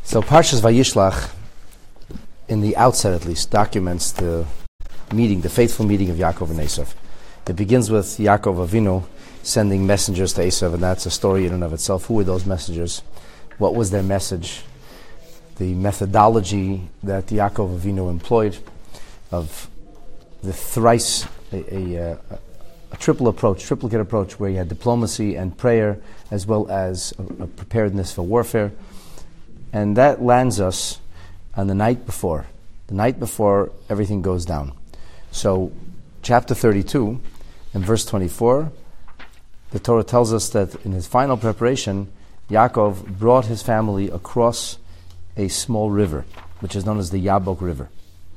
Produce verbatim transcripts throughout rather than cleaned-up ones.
So Parshas Vayishlach, in the outset at least, documents the meeting, the faithful meeting of Yaakov and Esav. It begins with Yaakov Avinu sending messengers to Esav, and that's a story in and of itself. Who were those messengers? What was their message? The methodology that Yaakov Avinu employed of the thrice, a, a, a, a triple approach, triplicate approach, where you had diplomacy and prayer, as well as a, a preparedness for warfare. And that lands us on the night before, the night before everything goes down. So, chapter thirty-two, in verse twenty-four, the Torah tells us that in his final preparation, Yaakov brought his family across a small river, which is known as the Yabok River.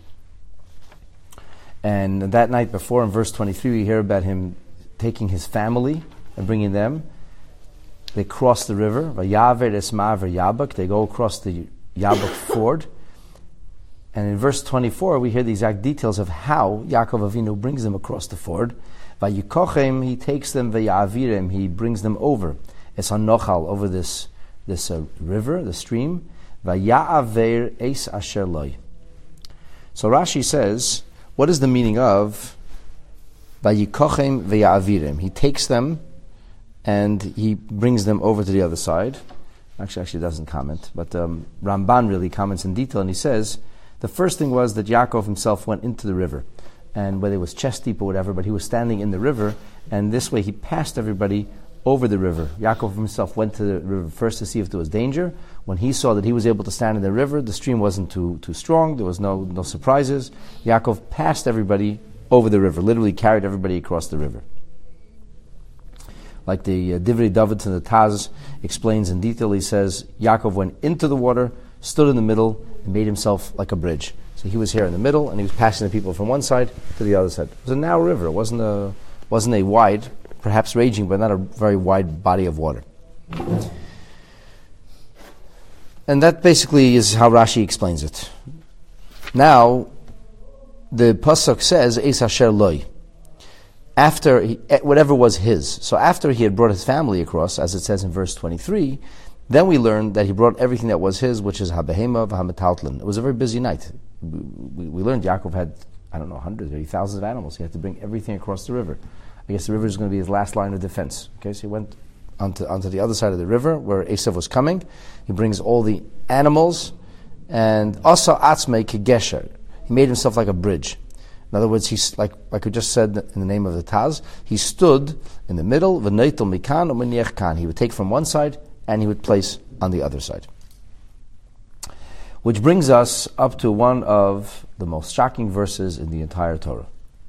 And that night before, in verse twenty-three, we hear about him taking his family and bringing them. They cross the river, Vayaver Esmaver Yabok. They go across the Yabok ford. And in verse twenty-four, we hear the exact details of how Yaakov Avinu brings them across the ford. Vayikochem, he takes them, Vayavirem, he brings them over. Es hanochal, over this this uh, river, the stream. Vaya'aver es asher loy. So Rashi says, what is the meaning of Vayikochem Vayavirem? He takes them and he brings them over to the other side. Actually, actually doesn't comment, but um, Ramban really comments in detail, and he says, the first thing was that Yaakov himself went into the river, and whether it was chest deep or whatever, but he was standing in the river, and this way he passed everybody over the river. Yaakov himself went to the river first to see if there was danger. When he saw that he was able to stand in the river, the stream wasn't too too strong, there was no, no surprises. Yaakov passed everybody over the river, literally carried everybody across the river. Like the uh, Divrei David in the Taz explains in detail, he says, Yaakov went into the water, stood in the middle, and made himself like a bridge. So he was here in the middle, and he was passing the people from one side to the other side. It was a narrow river. It wasn't a, wasn't a wide, perhaps raging, but not a very wide body of water. And that basically is how Rashi explains it. Now, the Pasuk says, Eis Asher Loi. After, he, whatever was his. So after he had brought his family across, as it says in verse twenty-three, then we learned that he brought everything that was his, which is Habehema v'Hametaltlin. It was a very busy night. We, we learned Yaakov had, I don't know, hundreds, maybe thousands of animals. He had to bring everything across the river. I guess the river is going to be his last line of defense. Okay, so he went onto, onto the other side of the river where Esav was coming. He brings all the animals, and Asa Atzmei Kegesher. He made himself like a bridge. In other words, he's like like we just said in the name of the Taz, he stood in the middle, v'neitel mikan u'meniech kan. He would take from one side and he would place on the other side. Which brings us up to one of the most shocking verses in the entire Torah.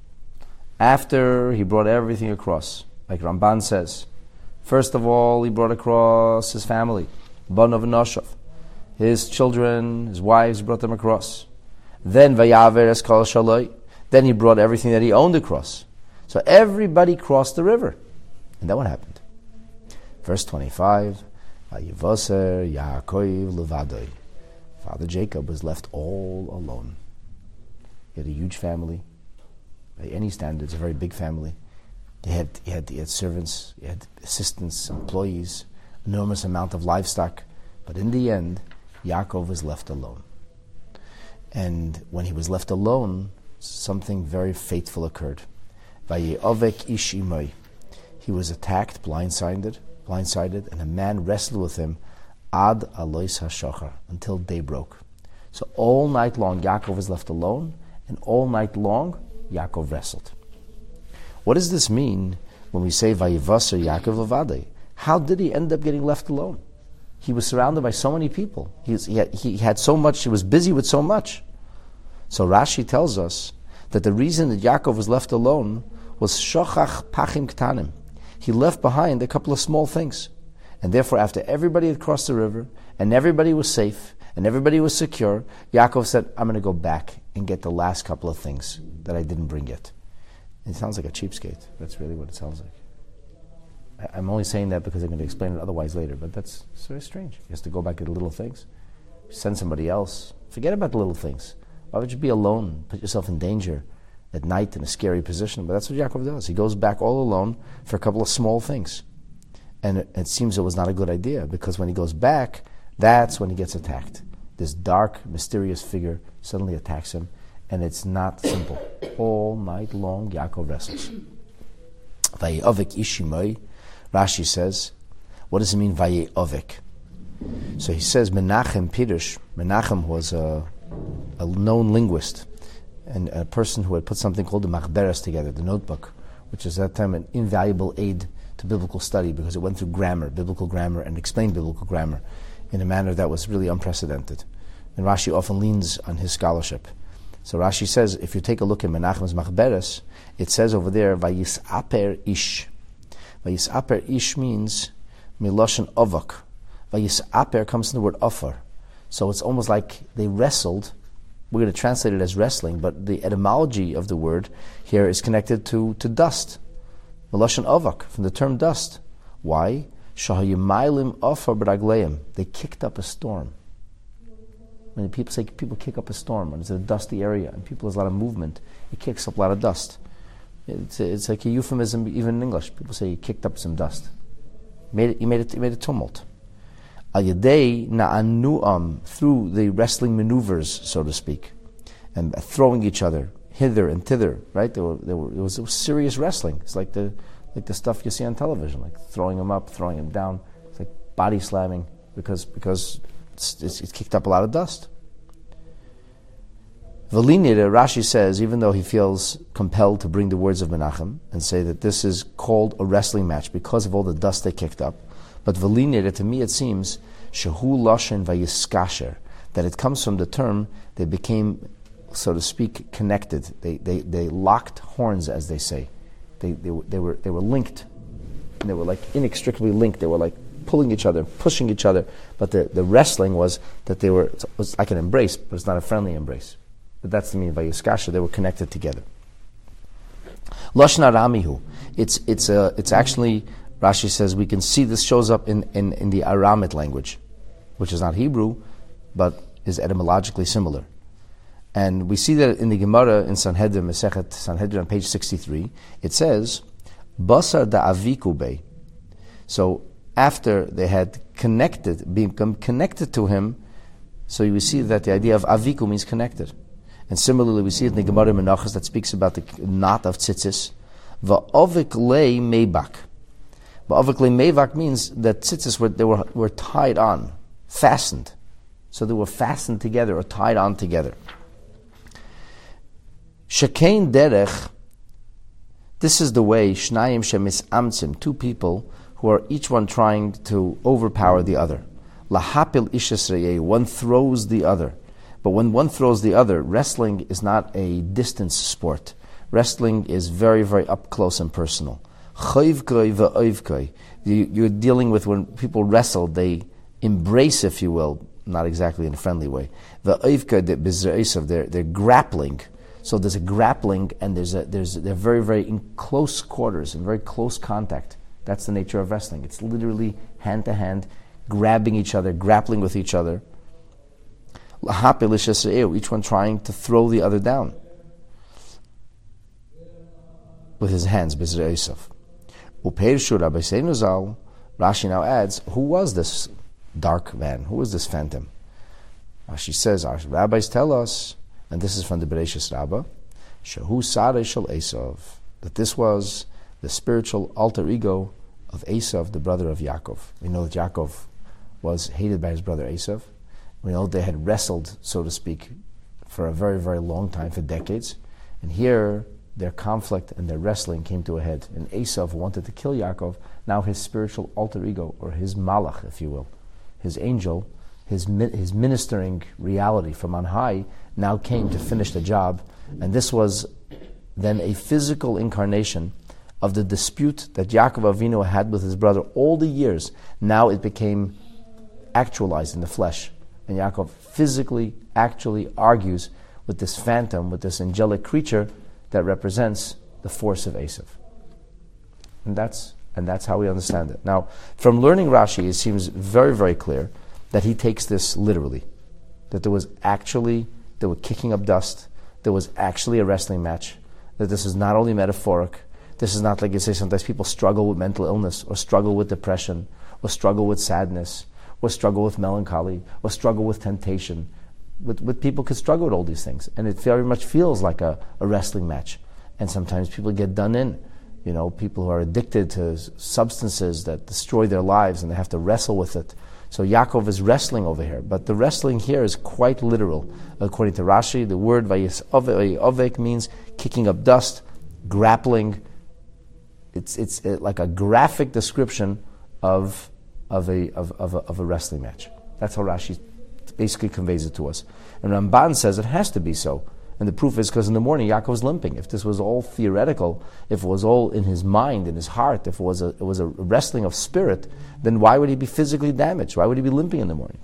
After he brought everything across, like Ramban says, first of all, he brought across his family, Banav and Noshav, his children, his wives, he brought them across. Then Vayaver es kol shaloi. Then he brought everything that he owned across. So everybody crossed the river. And then what happened? Verse twenty-five, Vayivoser Yaakov levadoi. Father Jacob was left all alone. He had a huge family. By any standards, a very big family. He had, he had, he had servants, he had assistants, employees, enormous amount of livestock. But in the end, Yaakov was left alone. And when he was left alone, something very fateful occurred. Vayeovek ish imoi. He was attacked, blindsided, blindsided, and a man wrestled with him ad alois hashachar, until day broke. So all night long, Yaakov was left alone, and all night long, Yaakov wrestled. What does this mean when we say Vayivaser Yaakov levadei? How did he end up getting left alone? He was surrounded by so many people. He, was, he, had, he had so much, he was busy with so much. So Rashi tells us that the reason that Yaakov was left alone was shochach pachim ktanim. He left behind a couple of small things. And therefore, after everybody had crossed the river, and everybody was safe, and everybody was secure, Yaakov said, I'm going to go back and get the last couple of things that I didn't bring yet. It sounds like a cheapskate. That's really what it sounds like. I, I'm only saying that because I'm going to explain it otherwise later, but that's very strange. He has to go back to the little things. Send somebody else. Forget about the little things. Why would you be alone, put yourself in danger at night in a scary position? But that's what Yaakov does. He goes back all alone for a couple of small things. And it, it seems it was not a good idea, because when he goes back, that's when he gets attacked. this dark, mysterious figure suddenly attacks him, and it's not simple. All night long, Yaakov wrestles. Vaye'ovek ishimoi, Rashi says, what does it mean, Vaye'ovek? So he says, Menachem Pirush, Menachem was a, a known linguist, and a person who had put something called the Machberes together, the notebook, which is at that time an invaluable aid to biblical study because it went through grammar, biblical grammar, and explained biblical grammar in a manner that was really unprecedented. And Rashi often leans on his scholarship. So Rashi says, if you take a look at Menachem's Machberes, it says over there, Vayisaper ish. Vayisaper ish means miloshen ovak. Vayisaper comes from the word offer. So it's almost like they wrestled. We're going to translate it as wrestling, but the etymology of the word here is connected to, to dust. Miloshen ovak, from the term dust. Why? Shahayimaylim offer b'ragleim. They kicked up a storm. When people say people kick up a storm, when it's a dusty area and people there's a lot of movement, it kicks up a lot of dust. It's, a, it's like a euphemism even in English. People say you kicked up some dust. Made it, you made it, you made a tumult. Al yedei na'anu'am, through the wrestling maneuvers, so to speak, and throwing each other hither and thither. Right? They were, they were, it, was, it was serious wrestling. It's like the like the stuff you see on television, like throwing them up, throwing them down. It's like body slamming because because. It's, it's, it's kicked up a lot of dust. Velinida, Rashi says, even though he feels compelled to bring the words of Menachem and say that this is called a wrestling match because of all the dust they kicked up, but Velinida, to me it seems, Shehu Loshen Vayiskasher, that it comes from the term they became, so to speak, connected. They they, they locked horns, as they say. They, they, they, were, they were linked. And they were like inextricably linked. They were like pulling each other, pushing each other, but the, the wrestling was that they were, it was like an embrace, but it's not a friendly embrace. But that's the meaning by Yiskasha, they were connected together. Lashon Aramihu, it's it's a, it's actually, Rashi says, we can see this shows up in, in, in the Aramaic language, which is not Hebrew, but is etymologically similar. And we see that in the Gemara in Sanhedrin, Masechet Sanhedrin on page sixty-three, it says, Basar da avikube. So, after they had connected, become connected to him, so you see that the idea of aviku means connected. And similarly, we see it in the Gemara Menachos that speaks about the knot of tzitzis. Va'ovik lei meibak. Va'ovik lei meibak means that tzitzis were, they were, were tied on, fastened. So they were fastened together or tied on together. Shekein derech, this is the way, shnayim shemis amtzim, two people who are each one trying to overpower the other. Lahapil ishesreye, one throws the other. But when one throws the other, wrestling is not a distance sport. Wrestling is very, very up close and personal. Chayvkoi va'oivkoi. You're dealing with when people wrestle, they embrace, if you will, not exactly in a friendly way. Va'oivkoi bizreisav, they're they're grappling. So there's a grappling, and there's a there's they're very, very in close quarters and very close contact. That's the nature of wrestling. It's literally hand to hand, grabbing each other, grappling with each other. Each one trying to throw the other down with his hands. Rashi now adds, who was this dark man? Who was this phantom? Rashi says, our rabbis tell us, and this is from the Bereshis Rabbah, Shehu Sarei Shel Esav, that this was the spiritual alter ego of Esav, the brother of Yaakov. We know that Yaakov was hated by his brother Esav. We know they had wrestled, so to speak, for a very, very long time, for decades. And here, their conflict and their wrestling came to a head. And Esav wanted to kill Yaakov. Now his spiritual alter ego, or his malach, if you will, his angel, his his ministering reality from on high, now came to finish the job. And this was then a physical incarnation of the dispute that Yaakov Avinu had with his brother all the years. Now it became actualized in the flesh. And Yaakov physically, actually argues with this phantom, with this angelic creature that represents the force of Esav. And that's and that's how we understand it. Now, from learning Rashi, it seems very, very clear that he takes this literally. That there was actually, they were kicking up dust, there was actually a wrestling match, that this is not only metaphoric. This is not like you say sometimes people struggle with mental illness or struggle with depression or struggle with sadness or struggle with melancholy, or struggle with temptation. With, with people could struggle with all these things, and it very much feels like a, a wrestling match. And sometimes people get done in. You know, people who are addicted to substances that destroy their lives, and they have to wrestle with it. So Yaakov is wrestling over here, but the wrestling here is quite literal. According to Rashi, the word vayisovek means kicking up dust, grappling. It's it's like a graphic description of of a of, of a of a wrestling match. That's how Rashi basically conveys it to us. And Ramban says it has to be so. And the proof is because in the morning Yaakov's limping. If this was all theoretical, if it was all in his mind, in his heart, if it was a it was a wrestling of spirit, then why would he be physically damaged? Why would he be limping in the morning?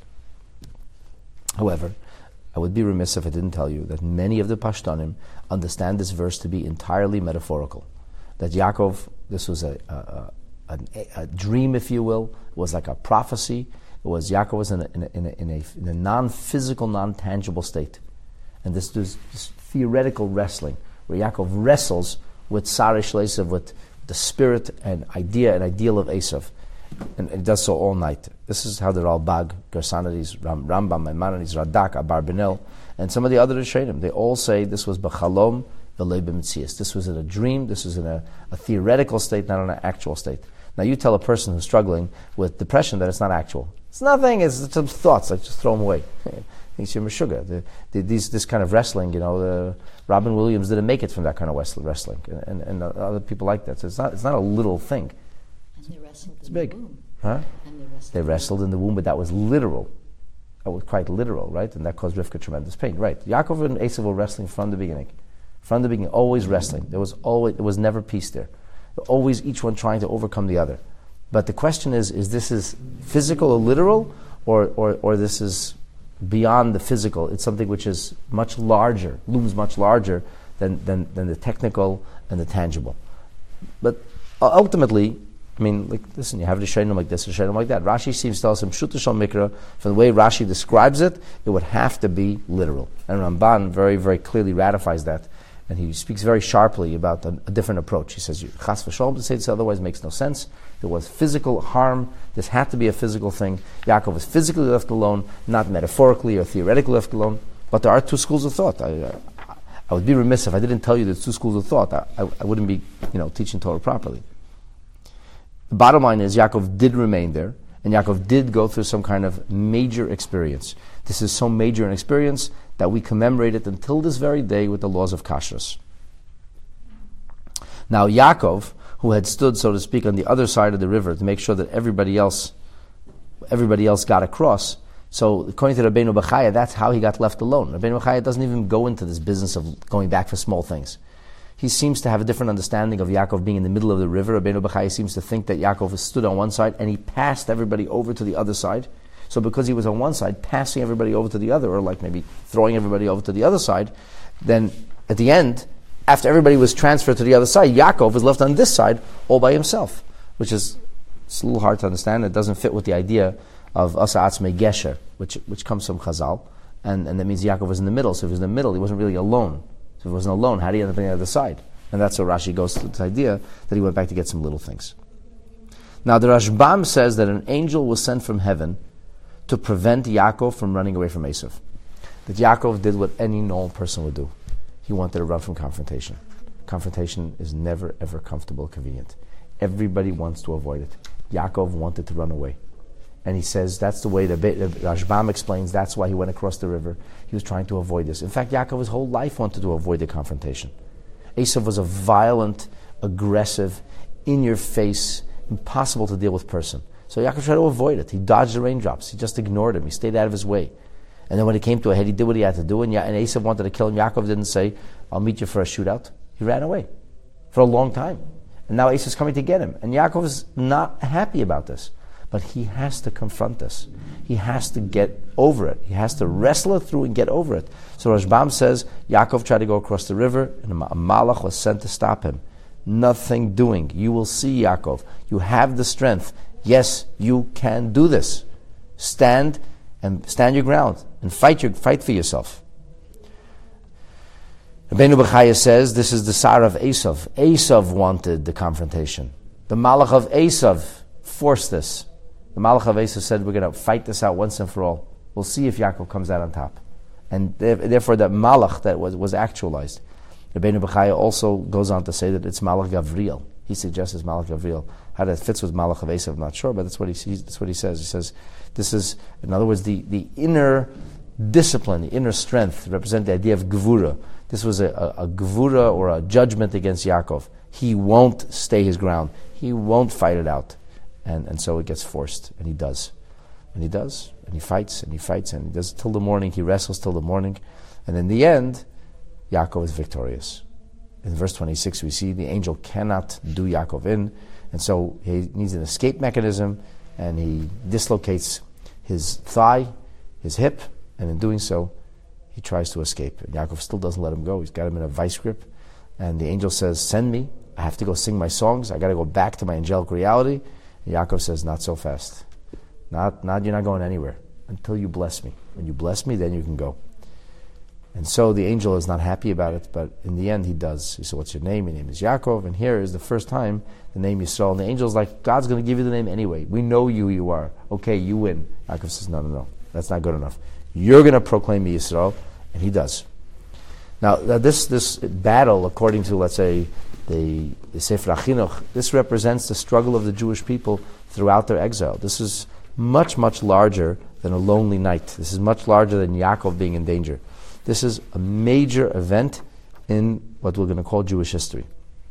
However, I would be remiss if I didn't tell you that many of the Pashtanim understand this verse to be entirely metaphorical. That Yaakov, this was a, a, a, a, a dream, if you will, it was like a prophecy. It was Yaakov was in a, in a, in a, in a, in a non-physical, non-tangible state. And this is this theoretical wrestling, where Yaakov wrestles with Sarish Esav, with the spirit and idea and ideal of Esav. And it does so all night. This is how the Ralbag, Gersonides, Ram, Rambam, Maimonides, Radak, Abarbanel, and some of the other Rishonim, they all say this was B'chalom v'lei b'metzias. This was in a dream, this was in a, a theoretical state, not in an actual state. Now you tell a person who's struggling with depression that it's not actual. It's nothing, it's some thoughts, like just throw them away. Thinks you're Meshuggah. The, the, these, this kind of wrestling, you know, the, Robin Williams didn't make it from that kind of wrestling, and, and, and other people like that. So it's not, it's not a little thing. And they wrestled it's in big. the womb. Huh? And they wrestled, they wrestled in the womb, but that was literal. That was quite literal, right? And that caused Rivka tremendous pain, right? Yaakov and Esav were wrestling from the beginning. From the beginning, always wrestling. There was always, there was never peace there. Always each one trying to overcome the other. But the question is, is this is physical or literal, or, or, or this is beyond the physical? It's something which is much larger, looms much larger than, than, than the technical and the tangible. But uh, ultimately, I mean, like, listen, you have a Rishonim like this, a Rishonim like that. Rashi seems to tell us, Pshuta Shel Mikra, from the way Rashi describes it, it would have to be literal. And Ramban very, very clearly ratifies that. And he speaks very sharply about a, a different approach. He says, Chas v'sholom, to say this otherwise makes no sense. There was physical harm. This had to be a physical thing. Yaakov was physically left alone, not metaphorically or theoretically left alone. But there are two schools of thought. I, uh, I would be remiss if I didn't tell you there's two schools of thought. I, I, I wouldn't be, you know, teaching Torah properly. The bottom line is Yaakov did remain there, and Yaakov did go through some kind of major experience. This is so major an experience that we commemorate it until this very day with the laws of kashrus. Now Yaakov, who had stood, so to speak, on the other side of the river to make sure that everybody else everybody else got across, so according to Rabbeinu Bechaya, that's how he got left alone. Rabbeinu Bechaya doesn't even go into this business of going back for small things. He seems to have a different understanding of Yaakov being in the middle of the river. Rabbeinu Bechaya seems to think that Yaakov stood on one side and he passed everybody over to the other side. So because he was on one side, passing everybody over to the other, or like maybe throwing everybody over to the other side, then at the end, after everybody was transferred to the other side, Yaakov is left on this side all by himself, which is it's a little hard to understand. It doesn't fit with the idea of Asa Atzmei Gesher, which which comes from Chazal, and, and that means Yaakov was in the middle. So if he was in the middle, he wasn't really alone. So if he wasn't alone, how did he end up on the other side? And that's where Rashi goes to this idea that he went back to get some little things. Now the Rashbam says that an angel was sent from heaven to prevent Yaakov from running away from Esav. That Yaakov did what any normal person would do. He wanted to run from confrontation. Confrontation is never, ever comfortable or convenient. Everybody wants to avoid it. Yaakov wanted to run away. And he says that's the way, the, the Rashbam explains, that's why he went across the river. He was trying to avoid this. In fact, Yaakov his whole life wanted to avoid the confrontation. Esav was a violent, aggressive, in-your-face, impossible to deal with person. So Yaakov tried to avoid it. He dodged the raindrops. He just ignored him. He stayed out of his way. And then when it came to a head, he did what he had to do. And, ya- and Esav wanted to kill him. Yaakov didn't say, I'll meet you for a shootout. He ran away for a long time. And now Esav's coming to get him. And Yaakov is not happy about this. But he has to confront this. He has to get over it. He has to wrestle it through and get over it. So Rashbam says, Yaakov tried to go across the river, and a malach was sent to stop him. Nothing doing. You will see, Yaakov. You have the strength. Yes, you can do this. Stand and stand your ground and fight your fight for yourself. Rabbeinu Bechaya says this is the Sar of Esav. Esav wanted the confrontation. The Malach of Esav forced this. the Malach HaVesa said, we're going to fight this out once and for all. We'll see if Yaakov comes out on top. And therefore that Malach that was, was actualized. Rabbeinu Bechaya also goes on to say that it's Malach Gavriel. He suggests it's Malach Gavriel. How that fits with Malach HaVesa, I'm not sure, but that's what he sees, that's what he says. He says, this is, in other words, the, the inner discipline, the inner strength, represent the idea of Gevura. This was a, a, a Gevura or a judgment against Yaakov. He won't stay his ground. He won't fight it out. And, and so it gets forced, and he does. And he does, and he fights, and he fights, and he does it till the morning. He wrestles till the morning. And in the end, Yaakov is victorious. In verse twenty-six, we see the angel cannot do Yaakov in, and so he needs an escape mechanism, and he dislocates his thigh, his hip, and in doing so, he tries to escape. And Yaakov still doesn't let him go. He's got him in a vice grip, and the angel says, send me. I have to go sing my songs. I got to go back to my angelic reality. And Yaakov says, not so fast. Not, not, you're not going anywhere until you bless me. When you bless me, then you can go. And so the angel is not happy about it, but in the end he does. He said, what's your name? Your name is Yaakov. And here is the first time the name Yisrael. And the angel's like, God's going to give you the name anyway. We know you who you are. Okay, you win. Yaakov says, no, no, no. That's not good enough. You're going to proclaim me Yisrael. And he does. Now, this this battle, according to, let's say, the, the Sefer HaChinuch, this represents the struggle of the Jewish people throughout their exile. This is much, much larger than a lonely night. This is much larger than Yaakov being in danger. This is a major event in what we're going to call Jewish history.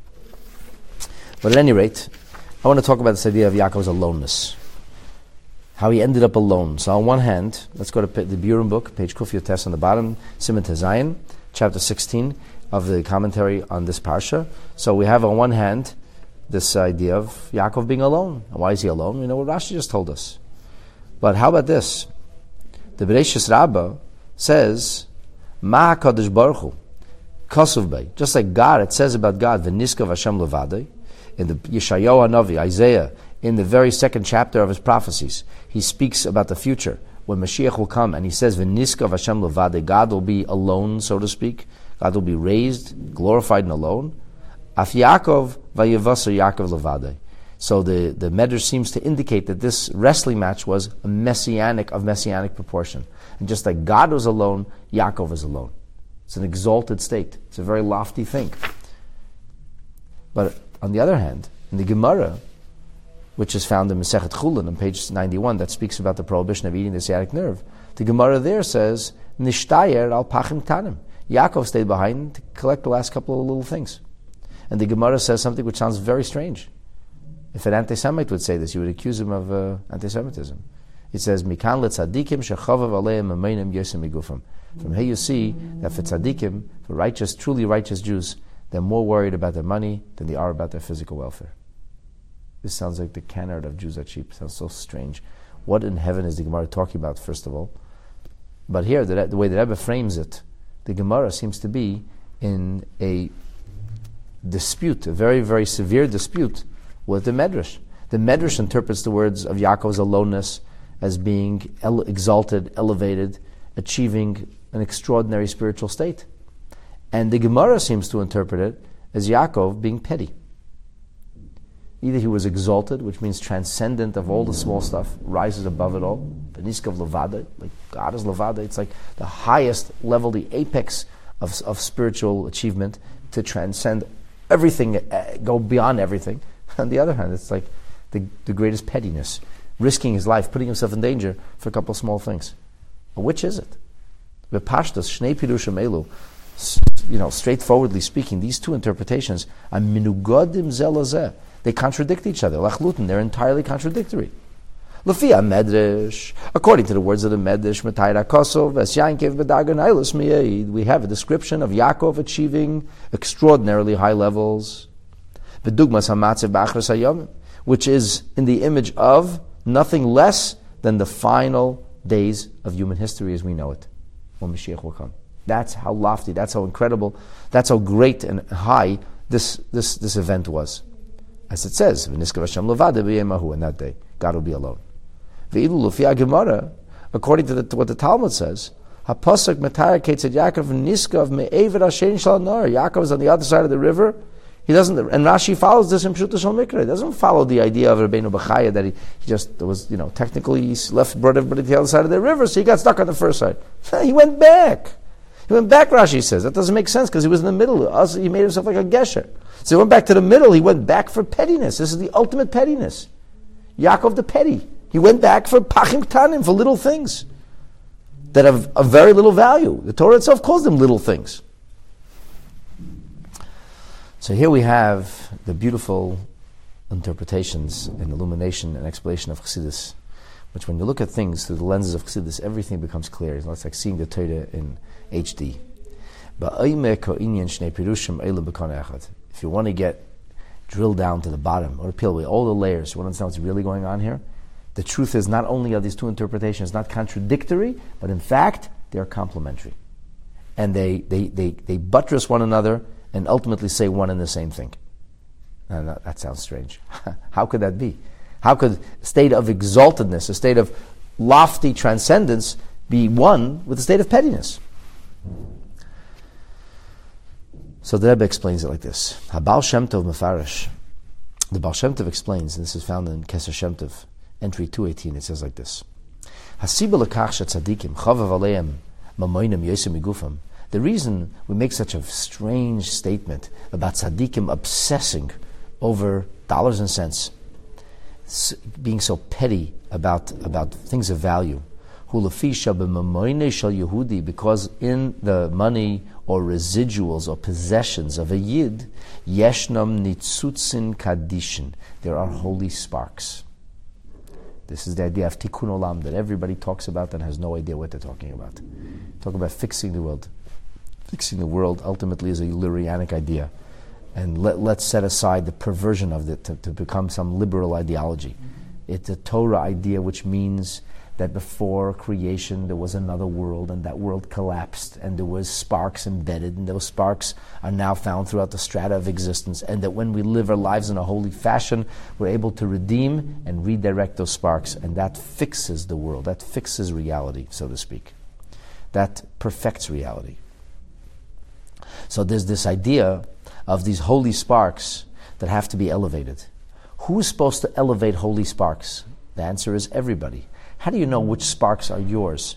But at any rate, I want to talk about this idea of Yaakov's aloneness. How he ended up alone. So on one hand, let's go to the Burim book, page Kuf Yotes on the bottom, Siman Tezayin, chapter sixteen of the commentary on this parsha. So we have on one hand this idea of Yaakov being alone. And why is he alone? We know what Rashi just told us. But how about this? The Bereshis Rabbah says, Ma HaKadosh Baruch Hu, Kasuv Bey. Just like God, it says about God, V'niskav Hashem levadei. In the Yeshayahu HaNavi, Isaiah, in the very second chapter of his prophecies, he speaks about the future, when Mashiach will come, and he says, V'niskav Hashem levadei. God will be alone, so to speak. God will be raised, glorified and alone. Af Yaakov vayivasar Yaakov levadei. So the, the Medrash seems to indicate that this wrestling match was a messianic, of messianic proportion. And just like God was alone, Yaakov is alone. It's an exalted state. It's a very lofty thing. But on the other hand, in the Gemara, which is found in Masechet Chulin on page ninety-one, that speaks about the prohibition of eating the sciatic nerve, the Gemara there says, Nishtayer al pachim tanim. Yaakov stayed behind to collect the last couple of little things. And the Gemara says something which sounds very strange. If an anti-Semite would say this, you would accuse him of uh, anti-Semitism. It says, Mikan letzadikim shechavav aleim ameinim yosem migufim. From here you see that for tzadikim, for righteous, truly righteous Jews, they're more worried about their money than they are about their physical welfare. This sounds like the canard of Jews are cheap. Sounds so strange. What in heaven is the Gemara talking about, first of all? But here, the, the way the Rebbe frames it, the Gemara seems to be in a dispute, a very, very severe dispute with the Medrash. The Medrash interprets the words of Yaakov's aloneness as being ele- exalted, elevated, achieving an extraordinary spiritual state. And the Gemara seems to interpret it as Yaakov being petty. Either he was exalted, which means transcendent of all the small stuff, rises above it all. Beniskav levada, like God is levada. It's like the highest level, the apex of, of spiritual achievement, to transcend everything, uh, go beyond everything. On the other hand, it's like the, the greatest pettiness, risking his life, putting himself in danger for a couple of small things. But which is it? The Pashtas, Shnei Pirushim Elu, you know, straightforwardly speaking, these two interpretations are minugodim zelazeh. They contradict each other. Lachlutin, they're entirely contradictory. Lefia Medrash, according to the words of the Medrash, Matayra Kosov, Es Yankev B'dagan Eilos Miyaid, we have a description of Yaakov achieving extraordinarily high levels. V'dugmas hamatzev b'achras hayomim, which is in the image of nothing less than the final days of human history as we know it, when Mashiach will come. That's how lofty, that's how incredible, that's how great and high this this, this event was. As it says, V'niskav Hashem levadei b'yemahu, in that day, God will be alone. V'ilu l'fi Gemara, according to, the, to what the Talmud says, HaPasuk Matayra Ketzad Yaakov Niskav me'ever Hashem shal nar. Yaakov is on the other side of the river. He doesn't, and Rashi follows this in Pshuta Shal Mikra. He doesn't follow the idea of Rabbeinu Bechaya that he, he just was, you know, technically he left, brought everybody to the other side of the river, so he got stuck on the first side. He went back. He went back, Rashi says. That doesn't make sense because he was in the middle. Also, he made himself like a gesher. So he went back to the middle. He went back for pettiness. This is the ultimate pettiness. Yaakov the petty. He went back for pachim ktanim, for little things that have a very little value. The Torah itself calls them little things. So here we have the beautiful interpretations and illumination and explanation of Chassidus, which when you look at things through the lenses of Chassidus, everything becomes clear. It's like seeing the Torah in H D. If you want to get drilled down to the bottom, or peel away all the layers, you want to understand what's really going on here, the truth is not only are these two interpretations not contradictory, but in fact, they are complementary. And they, they, they, they buttress one another and ultimately say one and the same thing. Now, that, that sounds strange. How could that be? How could a state of exaltedness, a state of lofty transcendence, be one with a state of pettiness? So the Rebbe explains it like this. Habal Shem Tov Mefarish. The Baal Shem Tov explains, and this is found in Keser Shem Tov, entry two eighteen. It says like this: Hasiba lekach shetzadikim chavav aleim mamoinim yosem migufam. The reason we make such a strange statement about tzaddikim obsessing over dollars and cents, being so petty about about things of value, because in the money or residuals or possessions of a yid, yeshnam nitzutzin kadishin, there are holy sparks. This is the idea of tikkun olam that everybody talks about and has no idea what they're talking about. Talk about fixing the world. Fixing the world ultimately is a Lurianic idea. And let, let's set aside the perversion of it to, to become some liberal ideology. It's a Torah idea, which means that before creation there was another world, and that world collapsed, and there was sparks embedded, and those sparks are now found throughout the strata of existence, and that when we live our lives in a holy fashion, we're able to redeem and redirect those sparks, and that fixes the world. That fixes reality, so to speak. That perfects reality. So there's this idea of these holy sparks that have to be elevated. Who's supposed to elevate holy sparks? The answer is everybody. How do you know which sparks are yours?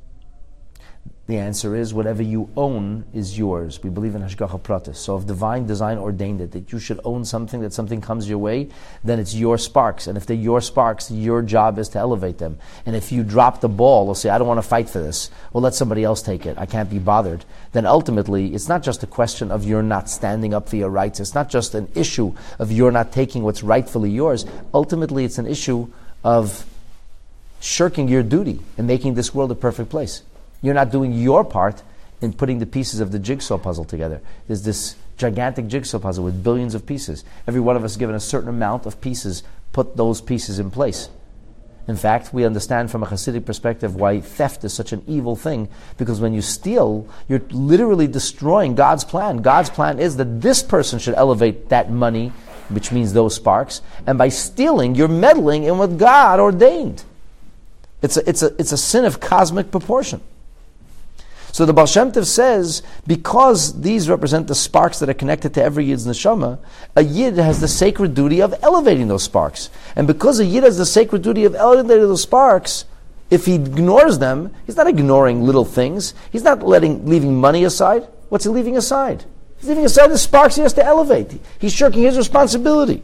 The answer is whatever you own is yours. We believe in Hashgacha Pratis. So if divine design ordained it, that you should own something, that something comes your way, then it's your sparks. And if they're your sparks, your job is to elevate them. And if you drop the ball or say, I don't want to fight for this, well, let somebody else take it, I can't be bothered, then ultimately it's not just a question of you're not standing up for your rights. It's not just an issue of you're not taking what's rightfully yours. Ultimately it's an issue of shirking your duty and making this world a perfect place. You're not doing your part in putting the pieces of the jigsaw puzzle together. There's this gigantic jigsaw puzzle with billions of pieces. Every one of us given a certain amount of pieces, put those pieces in place. In fact, we understand from a Hasidic perspective why theft is such an evil thing, because when you steal, you're literally destroying God's plan. God's plan is that this person should elevate that money, which means those sparks, and by stealing, you're meddling in what God ordained. It's a, it's a, it's a sin of cosmic proportion. So the Baal Shem Tov says, because these represent the sparks that are connected to every Yid's neshama, a Yid has the sacred duty of elevating those sparks. And because a Yid has the sacred duty of elevating those sparks, if he ignores them, he's not ignoring little things. He's not letting leaving money aside. What's he leaving aside? He's leaving aside the sparks he has to elevate. He's shirking his responsibility.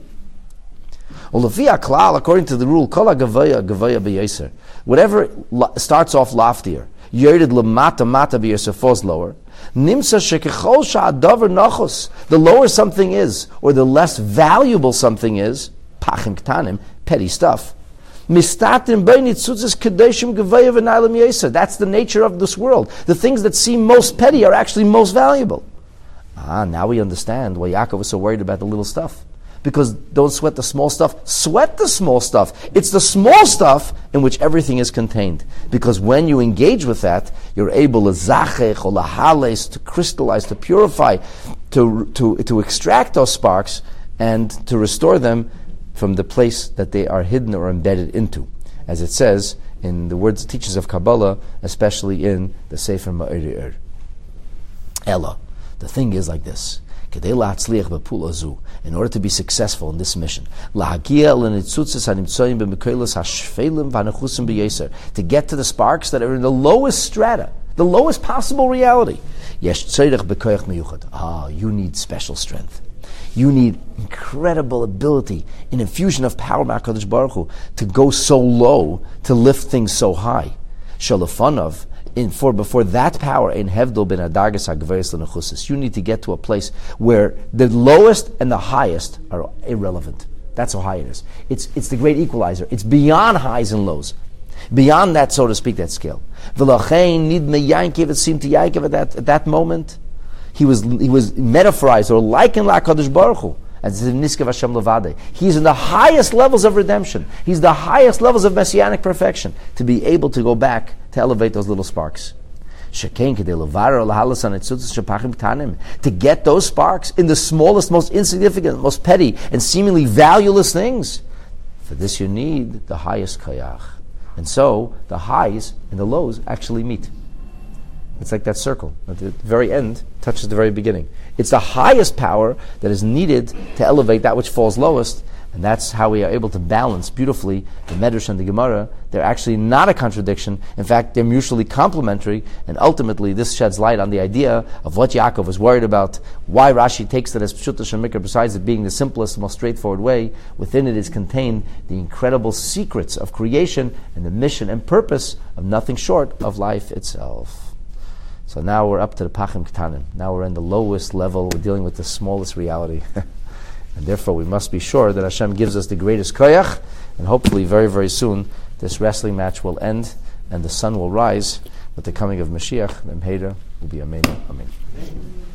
According to the rule, whatever starts off loftier, Yerid lamata mata b'yosefos lower. Nimsa shekechol sha'adavar nachos. The lower something is, or the less valuable something is, pachim ktanim, petty stuff. Mistatim b'nitzutzes kedeshim gevaya v'nailam yesa. That's the nature of this world. The things that seem most petty are actually most valuable. Ah, now we understand why Yaakov was so worried about the little stuff. Because don't sweat the small stuff, sweat the small stuff. It's the small stuff in which everything is contained. Because when you engage with that, you're able to zachech or lahales, to crystallize, to purify, to, to, to extract those sparks and to restore them from the place that they are hidden or embedded into. As it says in the words teachers of Kabbalah, especially in the Sefer Ma'ir Ella. The thing is like this. in order to be successful in this mission, to get to the sparks that are in the lowest strata, the lowest possible reality. Ah, you need special strength. You need incredible ability, an infusion of power, HaKadosh Baruch Hu, to go so low, to lift things so high. Shalafanov, in for before that power, in Hevdol ben Adagas HaGveres L'Nechusis, you need to get to a place where the lowest and the highest are irrelevant. That's how high it is. It's it's the great equalizer. It's beyond highs and lows. Beyond that, so to speak, that scale. V'lachein nidme Yaakov, it seemed to Yaakov at that, at that moment, he was he was metaphorized or likened LaKadosh Baruch Hu as Niskav Hashem Levade. He's in the highest levels of redemption. He's the highest levels of messianic perfection to be able to go back to elevate those little sparks. To get those sparks in the smallest, most insignificant, most petty, and seemingly valueless things. For this you need the highest kayach. And so the highs and the lows actually meet. It's like that circle. At the very end touches the very beginning. It's the highest power that is needed to elevate that which falls lowest, and that's how we are able to balance beautifully the Medrash and the Gemara. They're actually not a contradiction. In fact, they're mutually complementary, and ultimately this sheds light on the idea of what Yaakov was worried about, why Rashi takes it as Pshuta Shemikra, besides it being the simplest, most straightforward way. Within it is contained the incredible secrets of creation and the mission and purpose of nothing short of life itself. So now we're up to the Pachim Ketanim. Now we're in the lowest level. We're dealing with the smallest reality. And therefore we must be sure that Hashem gives us the greatest koyach, and hopefully very, very soon this wrestling match will end and the sun will rise with the coming of Mashiach. And Mehera will be Amen. Amen.